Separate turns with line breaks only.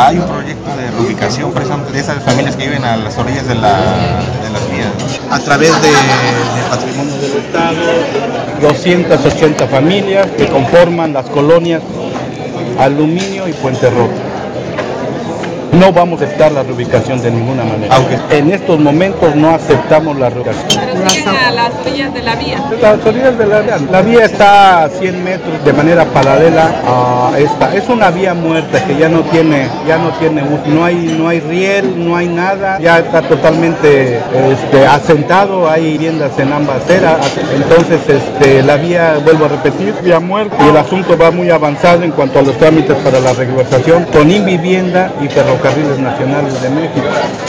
hay un proyecto de reubicación precisamente de esas familias que viven a las orillas de las vías.
A través de Patrimonio del Estado, 280 familias que conforman las colonias Aluminio y Puente Roto. No vamos a aceptar la reubicación de ninguna manera. Aunque en estos momentos no aceptamos la reubicación.
Pero siguen a las orillas de la vía.
Las orillas de la vía. La vía está a 100 metros de manera paralela a esta. Es una vía muerta que ya no tiene uso. No hay riel, no hay nada. Ya está totalmente asentado. Hay viviendas en ambas eras. Entonces la vía, vuelvo a repetir, vía muerta. Y el asunto va muy avanzado en cuanto a los trámites para la regularización con Invivienda y Ferrocarriles Nacionales de México.